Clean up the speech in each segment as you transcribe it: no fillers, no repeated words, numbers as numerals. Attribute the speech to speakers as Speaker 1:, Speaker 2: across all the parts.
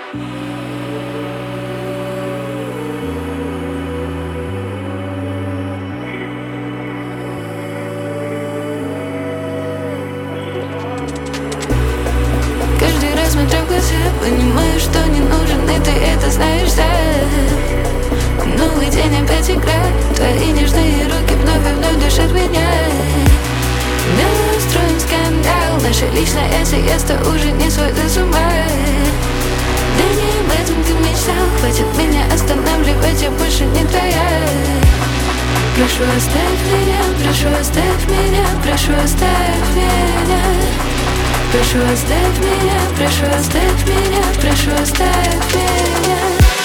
Speaker 1: Каждый раз смотрю в глаза, понимаю, что не нужен, и ты это знаешь сам. Новый день опять играет, твои нежные руки вновь и вновь душат меня. Да, устроим скандал, наша личная сиеста уже не сводит с ума. Да не об этом ты мечтал, хватит меня останавливать, я больше не твоя. Прошу, оставь меня, прошу, оставь меня, прошу, оставь меня. Прошу, оставь меня, прошу, оставь меня, прошу, оставь меня.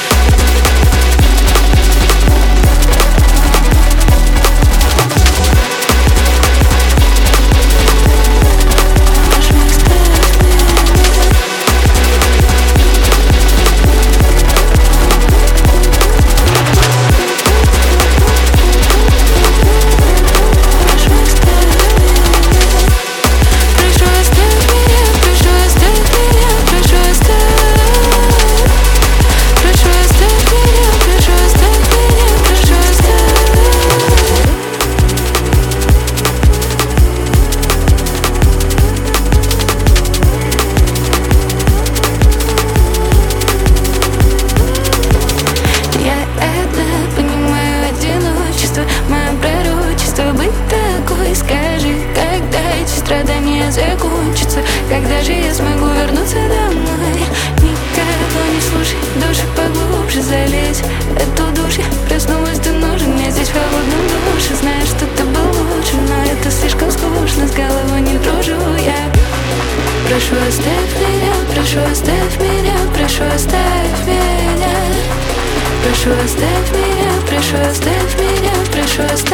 Speaker 1: Скажи, когда эти страдания закончатся, когда же я смогу вернуться домой? Никого не слушай, души поглубже залезь. Эту душу проснулась, ты нужен мне здесь в холодном душе. Знаю, что ты был лучше, но это слишком скучно, с головой не дружу я. Прошу, оставь меня, прошу, оставь меня, прошу, оставь меня. Прошу, оставь меня, прошу, оставь меня, прошу, оставь.